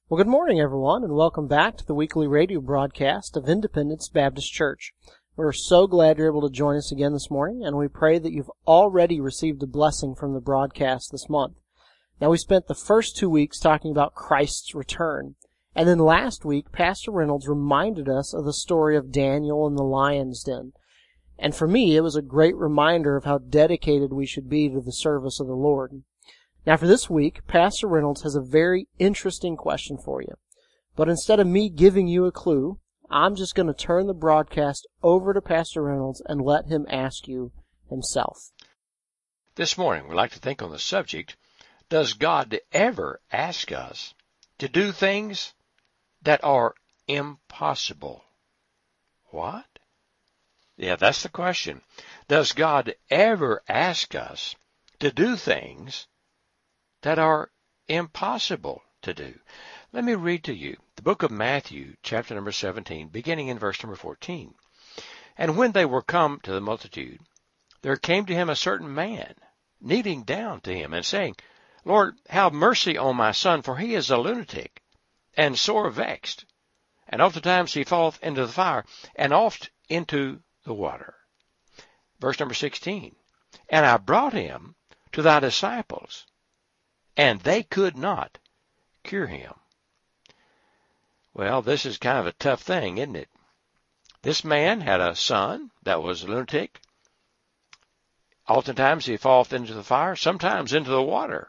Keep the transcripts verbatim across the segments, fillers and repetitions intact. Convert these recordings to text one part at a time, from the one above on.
Well, good morning, everyone, and welcome back to the weekly radio broadcast of Independence Baptist Church. We're so glad you're able to join us again this morning, and we pray that you've already received a blessing from the broadcast this month. Now, we spent the first two weeks talking about Christ's return, and then last week, Pastor Reynolds reminded us of the story of Daniel in the lion's den. And for me, it was a great reminder of how dedicated we should be to the service of the Lord. Now for this week, Pastor Reynolds has a very interesting question for you. But instead of me giving you a clue, I'm just going to turn the broadcast over to Pastor Reynolds and let him ask you himself. This morning, we'd like to think on the subject, does God ever ask us to do things that are impossible? What? Yeah, that's the question. Does God ever ask us to do things that are impossible to do? Let me read to you the book of Matthew, chapter number seventeen, beginning in verse number fourteen. And when they were come to the multitude, there came to him a certain man, kneeling down to him, and saying, Lord, have mercy on my son, for he is a lunatic, and sore vexed. And oftentimes he falleth into the fire, and oft into the water. Verse number sixteen. And I brought him to thy disciples, and they could not cure him. Well, this is kind of a tough thing, isn't it? This man had a son that was a lunatic. Oftentimes he falleth into the fire, sometimes into the water.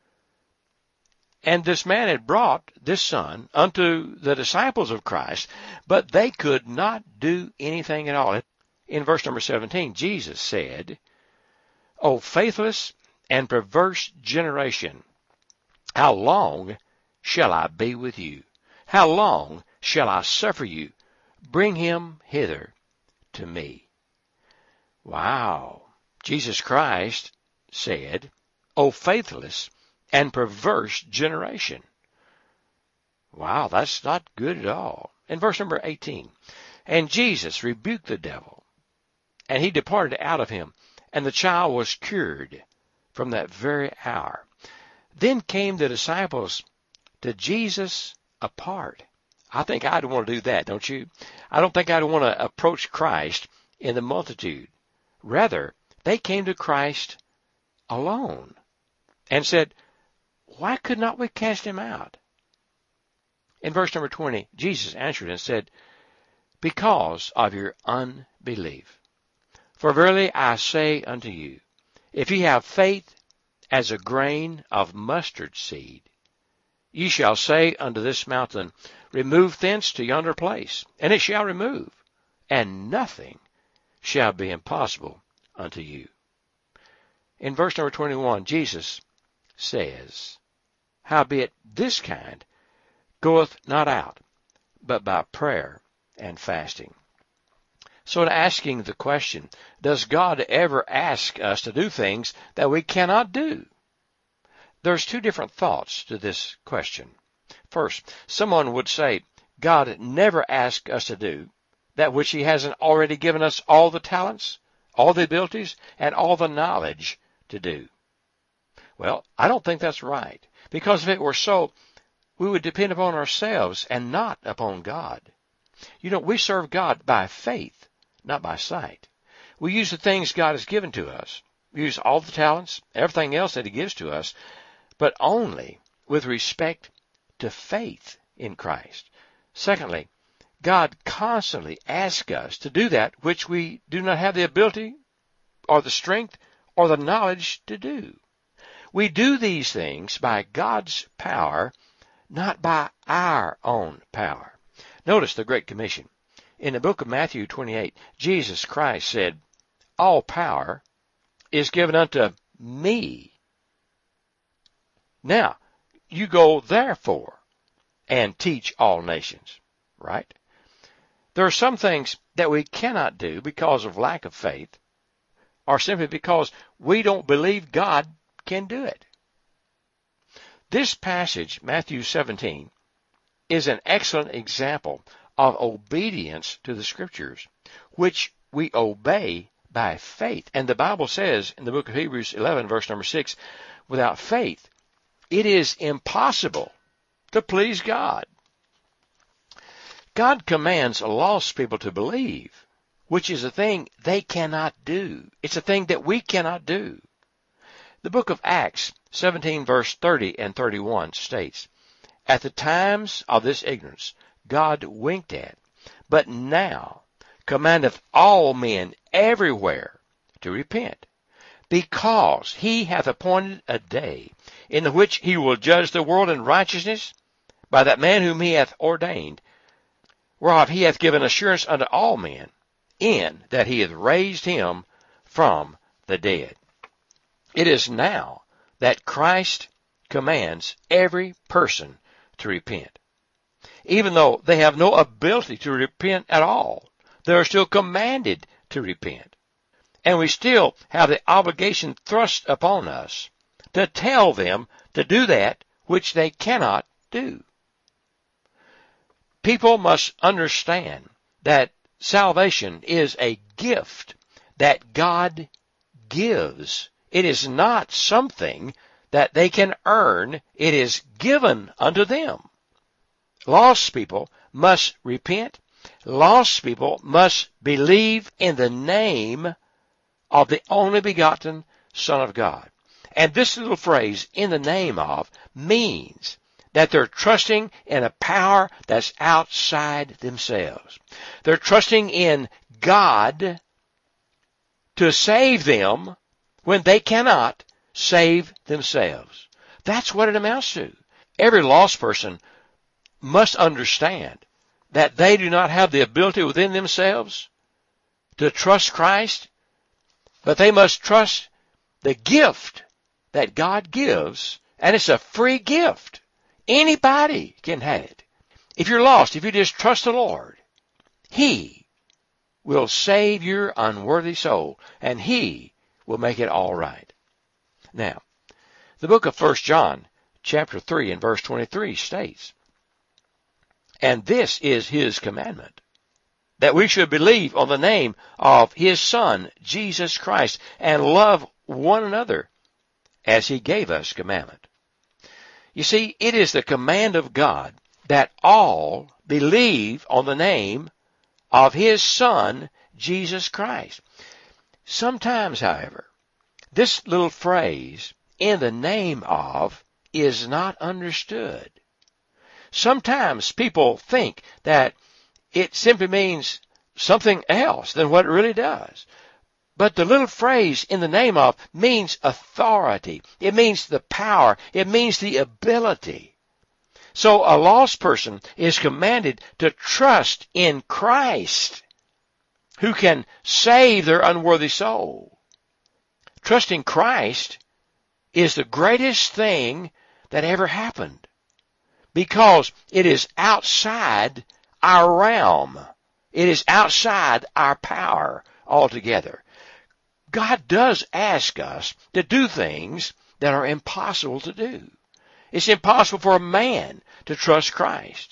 And this man had brought this son unto the disciples of Christ, but they could not do anything at all. In verse number seventeen, Jesus said, O faithless and perverse generation, how long shall I be with you? How long shall I suffer you? Bring him hither to me. Wow. Jesus Christ said, O faithless and perverse generation. Wow, that's not good at all. In verse number eighteen, and Jesus rebuked the devil, and he departed out of him, and the child was cured from that very hour. Then came the disciples to Jesus apart. I think I'd want to do that, don't you? I don't think I'd want to approach Christ in the multitude. Rather, they came to Christ alone and said, why could not we cast him out? In verse number twenty, Jesus answered and said, because of your unbelief. For verily I say unto you, if ye have faith as a grain of mustard seed, ye shall say unto this mountain, remove thence to yonder place, and it shall remove, and nothing shall be impossible unto you. In verse number twenty-one, Jesus says, howbeit this kind goeth not out, but by prayer and fasting. So in asking the question, does God ever ask us to do things that we cannot do? There's two different thoughts to this question. First, someone would say, God never asks us to do that which he hasn't already given us all the talents, all the abilities, and all the knowledge to do. Well, I don't think that's right, because if it were so, we would depend upon ourselves and not upon God. You know, we serve God by faith, not by sight. We use the things God has given to us. We use all the talents, everything else that he gives to us, but only with respect to faith in Christ. Secondly, God constantly asks us to do that which we do not have the ability or the strength or the knowledge to do. We do these things by God's power, not by our own power. Notice the Great Commission. In the book of Matthew twenty-eight, Jesus Christ said, all power is given unto me. Now, you go therefore and teach all nations, right? There are some things that we cannot do because of lack of faith, or simply because we don't believe God can do it. This passage, Matthew seventeen, is an excellent example of obedience to the Scriptures, which we obey by faith. And the Bible says in the book of Hebrews eleven, verse number six, without faith, it is impossible to please God. God commands lost people to believe, which is a thing they cannot do. It's a thing that we cannot do. The book of Acts seventeen verse thirty and thirty-one states, "At the times of this ignorance God winked at, but now commandeth all men everywhere to repent, because he hath appointed a day in the which he will judge the world in righteousness by that man whom he hath ordained, whereof he hath given assurance unto all men, in that he hath raised him from the dead." It is now that Christ commands every person to repent. Even though they have no ability to repent at all, they are still commanded to repent. And we still have the obligation thrust upon us to tell them to do that which they cannot do. People must understand that salvation is a gift that God gives. It is not something that they can earn. It is given unto them. Lost people must repent. Lost people must believe in the name of the only begotten Son of God. And this little phrase, "in the name of," means that they're trusting in a power that's outside themselves. They're trusting in God to save them when they cannot save themselves. That's what it amounts to. Every lost person must understand that they do not have the ability within themselves to trust Christ, but they must trust the gift that God gives, and it's a free gift. Anybody can have it. If you're lost, if you just trust the Lord, He will save your unworthy soul, and He will make it all right. Now, the book of First John, chapter three and verse twenty-three states, "And this is His commandment, that we should believe on the name of His Son, Jesus Christ, and love one another as He gave us commandment." You see, it is the command of God that all believe on the name of His Son, Jesus Christ. Sometimes, however, this little phrase, "in the name of," is not understood. Sometimes people think that it simply means something else than what it really does. But the little phrase, "in the name of," means authority. It means the power. It means the ability. So a lost person is commanded to trust in Christ, who can save their unworthy soul. Trusting Christ is the greatest thing that ever happened, because it is outside our realm. It is outside our power altogether. God does ask us to do things that are impossible to do. It's impossible for a man to trust Christ.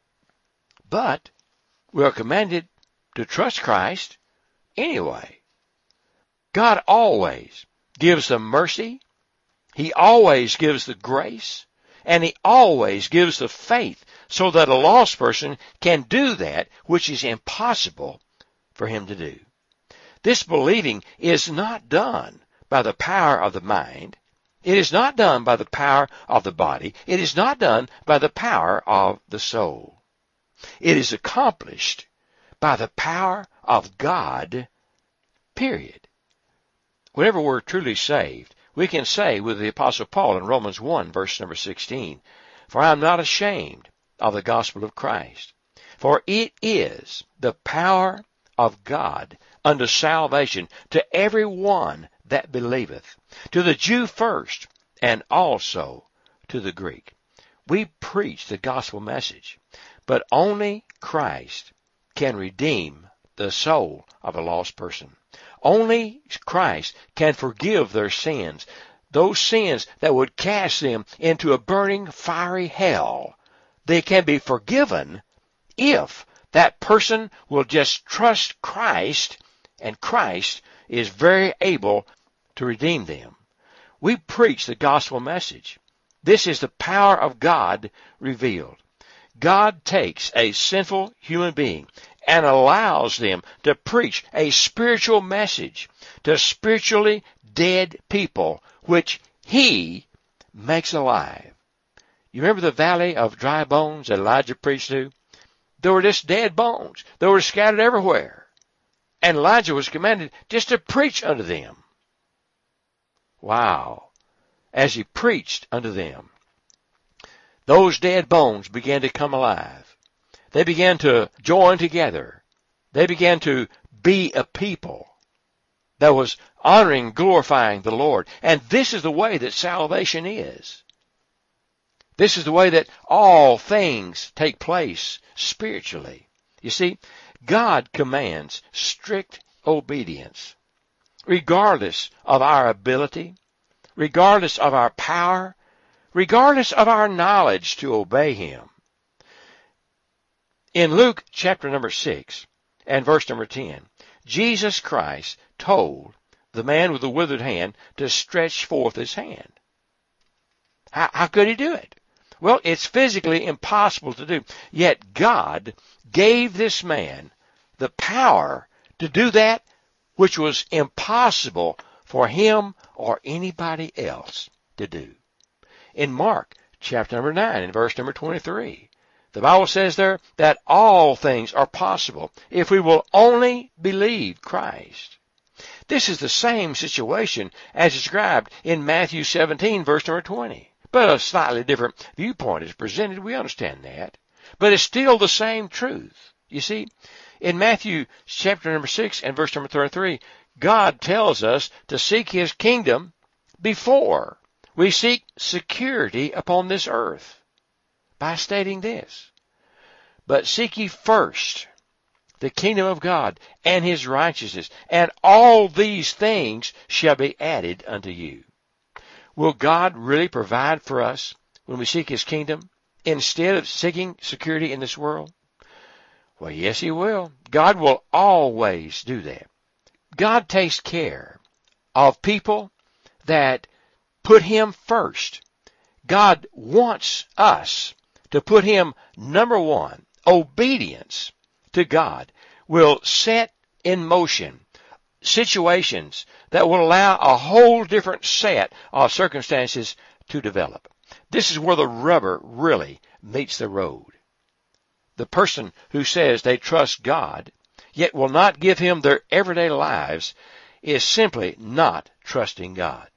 But we are commanded to trust Christ anyway. God always gives the mercy, He always gives the grace, and He always gives the faith so that a lost person can do that which is impossible for him to do. This believing is not done by the power of the mind. It is not done by the power of the body. It is not done by the power of the soul. It is accomplished by the power of God, period. Whenever we're truly saved, we can say with the Apostle Paul in Romans one, verse number sixteen, "For I am not ashamed of the gospel of Christ, for it is the power of God unto salvation to every one that believeth, to the Jew first, and also to the Greek." We preach the gospel message, but only Christ can redeem the soul of a lost person. Only Christ can forgive their sins, those sins that would cast them into a burning, fiery hell. They can be forgiven if that person will just trust Christ, and Christ is very able to redeem them. We preach the gospel message, This is the power of God revealed. God takes a sinful human being and allows them to preach a spiritual message to spiritually dead people, which He makes alive. You remember the valley of dry bones that Elijah preached to? They were just dead bones. They were scattered everywhere. And Elijah was commanded just to preach unto them. Wow. As he preached unto them, those dead bones began to come alive. They began to join together. They began to be a people that was honoring, glorifying the Lord. And this is the way that salvation is. This is the way that all things take place spiritually. You see, God commands strict obedience, regardless of our ability, regardless of our power, regardless of our knowledge to obey Him. In Luke chapter number six and verse number ten, Jesus Christ told the man with the withered hand to stretch forth his hand. How, how could he do it? Well, it's physically impossible to do. Yet God gave this man the power to do that which was impossible for him or anybody else to do. In Mark chapter number nine and verse number twenty-three, the Bible says there that all things are possible if we will only believe Christ. This is the same situation as described in Matthew seventeen, verse number twenty. But a slightly different viewpoint is presented. We understand that. But it's still the same truth. You see, in Matthew chapter number six and verse number thirty-three, God tells us to seek His kingdom before we seek security upon this earth by stating this. But seek ye first the kingdom of God and His righteousness, and all these things shall be added unto you. Will God really provide for us when we seek His kingdom instead of seeking security in this world? Well, yes, He will. God will always do that. God takes care of people that put Him first. God wants us to put Him number one. Obedience to God will set in motion situations that will allow a whole different set of circumstances to develop. This is where the rubber really meets the road. The person who says they trust God, yet will not give Him their everyday lives, is simply not trusting God.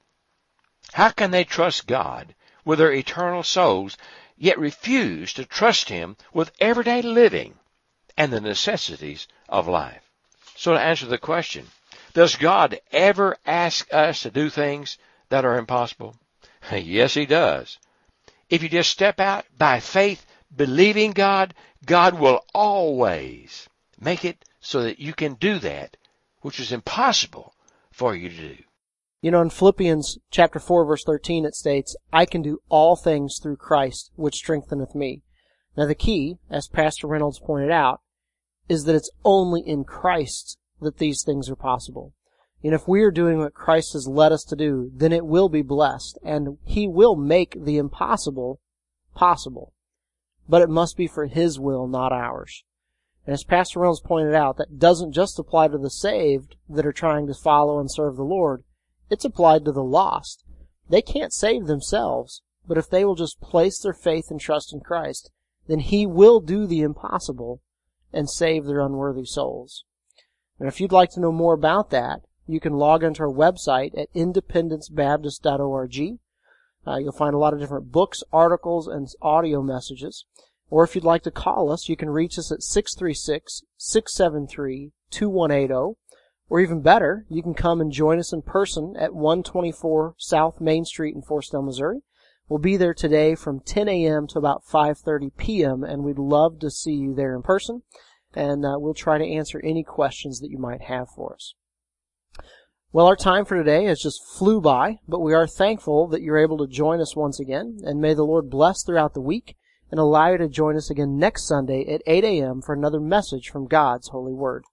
How can they trust God with their eternal souls, yet refuse to trust Him with everyday living and the necessities of life? So to answer the question, does God ever ask us to do things that are impossible? Yes, He does. If you just step out by faith, believing God, God will always make it so that you can do that which is impossible for you to do. You know, in Philippians chapter four, verse thirteen, it states, I can do all things through Christ, which strengtheneth me. Now the key, as Pastor Reynolds pointed out, is that it's only in Christ that these things are possible. And if we are doing what Christ has led us to do, then it will be blessed, and He will make the impossible possible. But it must be for His will, not ours. And as Pastor Reynolds pointed out, that doesn't just apply to the saved that are trying to follow and serve the Lord. It's applied to the lost. They can't save themselves, but if they will just place their faith and trust in Christ, then He will do the impossible and save their unworthy souls. And if you'd like to know more about that, you can log into our website at independence baptist dot org. Uh, you'll find a lot of different books, articles, and audio messages. Or if you'd like to call us, you can reach us at six three six, six seven three, two one eight zero. Or even better, you can come and join us in person at one twenty-four South Main Street in Forestdale, Missouri. We'll be there today from ten a.m. to about five thirty p.m., and we'd love to see you there in person. And uh, we'll try to answer any questions that you might have for us. Well, our time for today has just flew by, but we are thankful that you're able to join us once again, and may the Lord bless throughout the week and allow you to join us again next Sunday at eight a.m. for another message from God's holy word.